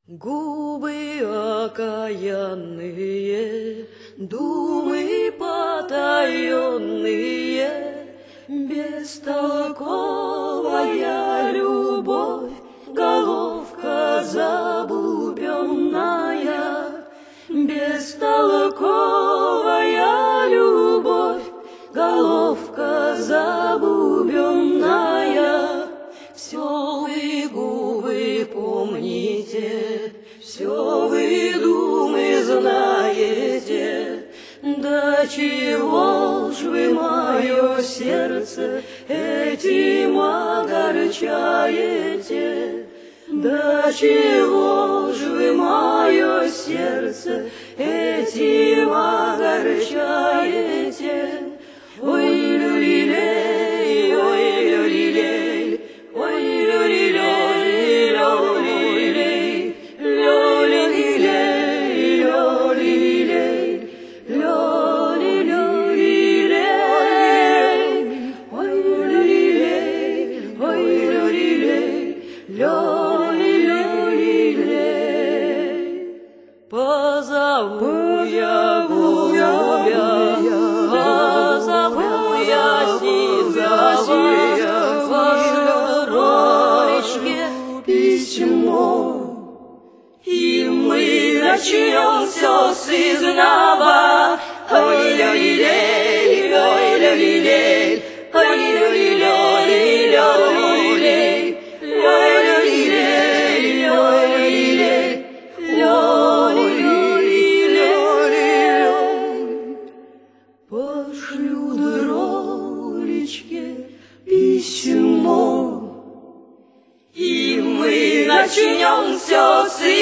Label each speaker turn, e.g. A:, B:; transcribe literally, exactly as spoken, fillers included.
A: Губы окаянные, думы потаенные, бестолковая любовь, головка забубенная, бестолковая любовь, головка забубенная. Все вы, губы, помните, все вы, думы, знаете, до чего ж вы мое сердце этим огорчаете? До чего ж вы мое сердце этим огорчаете? Ой, люлилей, ой, люлилей, ой, люлилей, люлилей, люлилей, люлилей, люлилей, ой, люлилей, ой, люлилей, люлилей. Позову я голубя, позову я сизого, пошлю дорожке письмо, и мы начнем все с изнова. Ой, люлилей, ой, люлилей, ой, люлилей, люлилей, ой, люлилей, ой, люлилей, пошлю дролечке письмо, и мы начнем все с